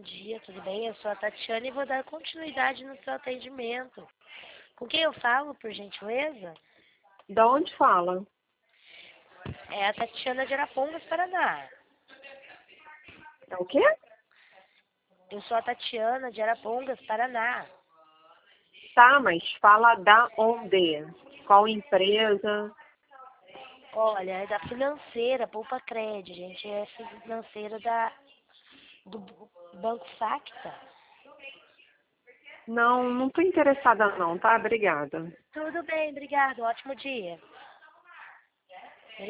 dia, tudo bem? Eu sou a Tatiana e vou dar continuidade no seu atendimento. Com quem eu falo, por gentileza? Da onde fala? É a Tatiana de Arapongas, Paraná. É o quê? Eu sou a Tatiana de Arapongas, Paraná. Tá, mas fala da onde? Qual empresa? Olha, é da financeira, Poupa Cred. A gente é financeira do Banco Facta. Não, não tô interessada não, tá? Obrigada. Tudo bem, obrigado. Ótimo dia.